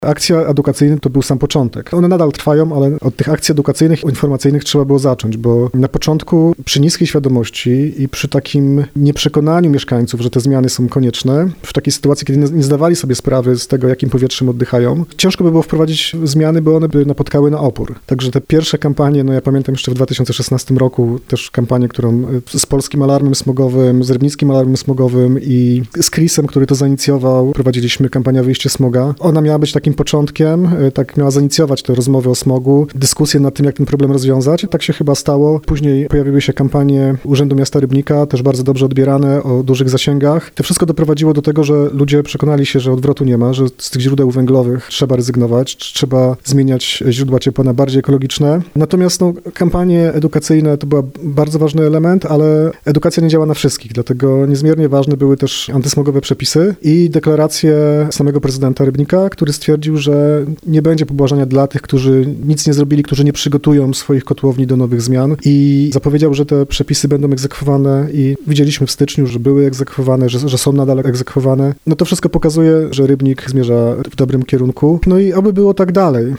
Akcje edukacyjne to był sam początek. One nadal trwają, ale od tych akcji edukacyjnych, informacyjnych trzeba było zacząć, bo na początku przy niskiej świadomości i przy takim nieprzekonaniu mieszkańców, że te zmiany są konieczne, w takiej sytuacji, kiedy nie zdawali sobie sprawy z tego, jakim powietrzem oddychają, ciężko by było wprowadzić zmiany, bo one by napotkały na opór. Także te pierwsze kampanie, ja pamiętam jeszcze w 2016 roku też kampanię, którą z Polskim Alarmem Smogowym, z Rybnickim Alarmem Smogowym i z Chrisem, który to zainicjował, prowadziliśmy kampanię Wyjście smoga. Ona miała być takim początkiem, tak miała zainicjować te rozmowy o smogu, dyskusje nad tym, jak ten problem rozwiązać. Tak się chyba stało. Później pojawiły się kampanie Urzędu Miasta Rybnika, też bardzo dobrze odbierane, o dużych zasięgach. To wszystko doprowadziło do tego, że ludzie przekonali się, że odwrotu nie ma, że z tych źródeł węglowych trzeba rezygnować, trzeba zmieniać źródła ciepła na bardziej ekologiczne. Natomiast kampanie edukacyjne to był bardzo ważny element, ale edukacja nie działa na wszystkich, dlatego niezmiernie ważne były też antysmogowe przepisy i deklaracje samego prezydenta Rybnika, który stwierdził, że nie będzie pobłażania dla tych, którzy nic nie zrobili, którzy nie przygotują swoich kotłowni do nowych zmian i zapowiedział, że te przepisy będą egzekwowane i widzieliśmy w styczniu, że były egzekwowane, że są nadal egzekwowane. To wszystko pokazuje, że Rybnik zmierza w dobrym kierunku. I oby było tak dalej.